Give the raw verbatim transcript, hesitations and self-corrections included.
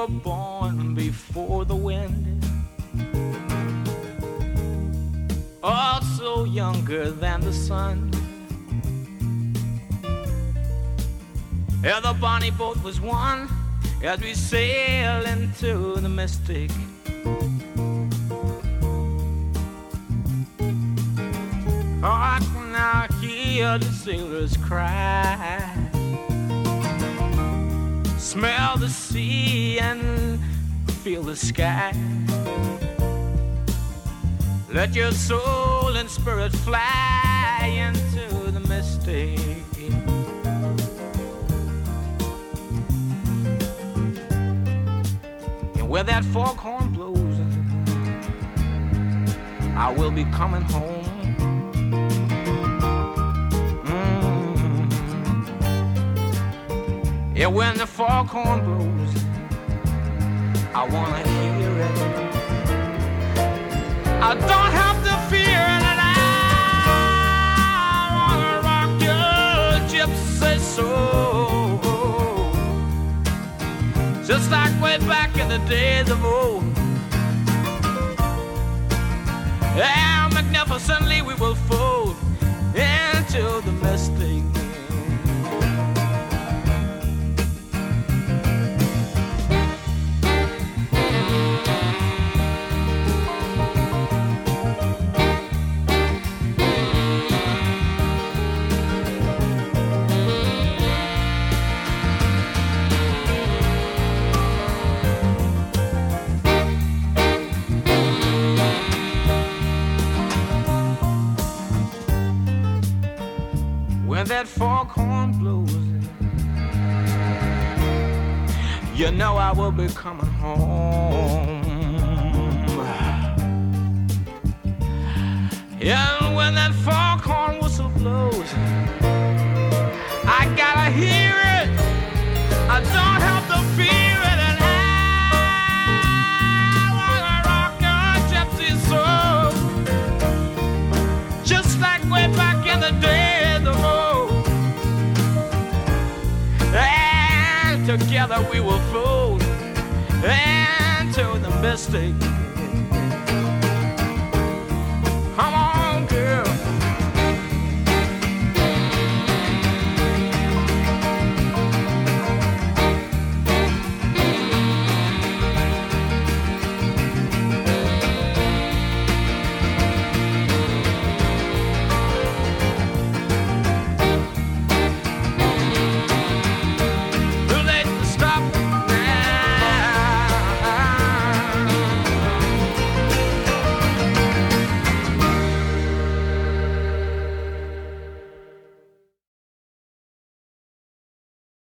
were born before the wind, also younger than the sun. Yeah, the bonnie boat was one as we sail into the mystic. Oh, I can now hear the sailors cry, smell the sea and feel the sky. Let your soul and spirit fly into the mystic. And where that foghorn blows, I will be coming home. Mm. Yeah, when the foghorn blows, I wanna hear it. I don't have to fear it, and I wanna rock your gypsy soul, just like way back in the days of old. Yeah, magnificently we will fold into the mystic. When that foghorn blows, you know I will be coming home. Yeah, and when that foghorn whistle blows, I gotta hear it. I don't have to fear it, and I wanna rock your gypsy soul, just like way back in the days of old. Together we will fold into the mystic.